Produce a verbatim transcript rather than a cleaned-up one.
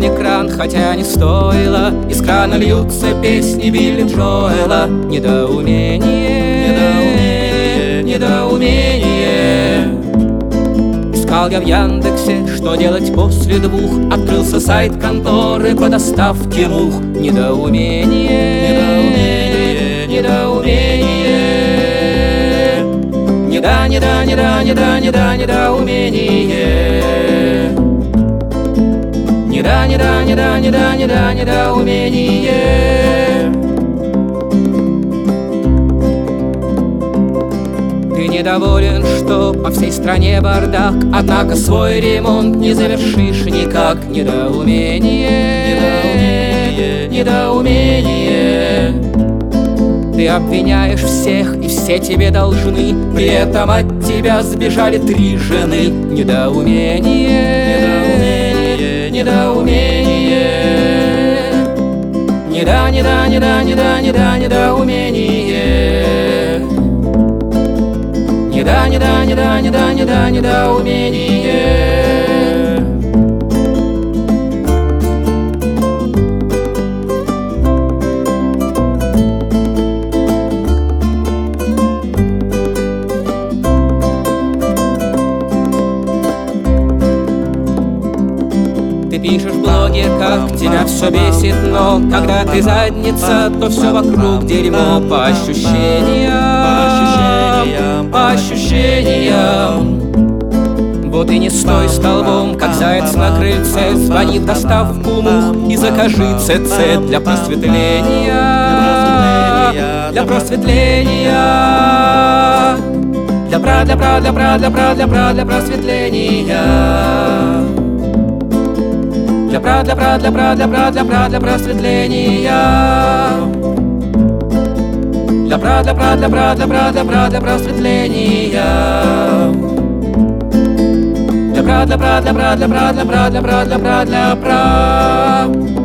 мне кран, хотя не стоило. Из крана льются песни Билли Джоэла. Недоумение, недоумение, недоумение. Искал я в Яндексе, что делать после двух. Открылся сайт конторы по доставке мух. Недоумение, недоумение, недоумение. Неда, неда, неда, неда, неда, недоумение. Неда, неда, неда, неда, неда, недоумение. Ты недоволен, что по всей стране бардак, однако свой ремонт не завершишь никак. Недоумение, недоумение, недоумение. Ты обвиняешь всех, и все тебе должны, при этом от тебя сбежали три жены. Недоумение, недоумение, недоумение. Неда, неда, неда, неда, неда, недоумение. Неда, неда, неда, неда, неда, недоумение. Ты пишешь в блоге, как тебя все бесит, но когда ты задница, то все вокруг дерьмо. По ощущениям, по ощущениям. Вот и не стой столбом, как заяц на крыльце. Звони в доставку мух и закажи ЦЦ для просветления, для просветления. Для пра, для пра, для пра, для пра, для пра, для просветления. Для пра, для пра, для пра, для пра, для пра, для просветления. Для пра, для пра, для пра, для пра, для пра, для просветления. Для пра, для пра, для пра, для пра, для пра, для пра, для пра, для пра.